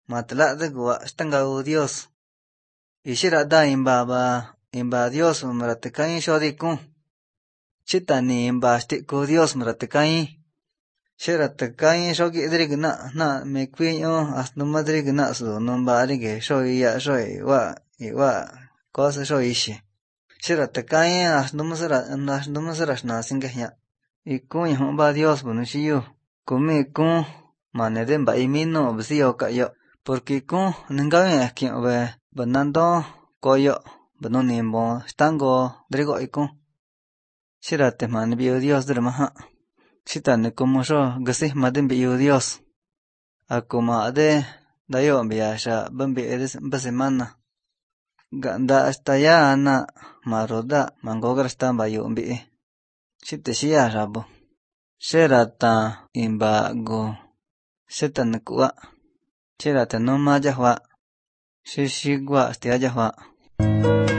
matla de gua stanga Dios. Ishira da imba Dios mratekain shodikun. Chitani imba stiku Dios mratekain. Shira tekain shogi drigna na me kwinyo asnuma drigna su numba rige shoya shoy wa cosa shoyishi. Shira tekain asnuma sara shna singehya. Ikun yahumba Dios bunushiyu. Kumi kun maneden ba imino bsiyo kayo. Porque kun ningawin akin we banando koyo banonimbo stango drigo ikun. Shira te man biyo Dios dramaha. Shita ne como sho gasi madin biyo Dios. Akuma de dayo biyasha bambi edes basemana. Ganda hasta ya ana maroda mangogra stamba yo mbi. Shite shia rabo. Shira ta imba go. Shita nekua. Shira ta no ma jahwa. Shishigwa stia jahwa.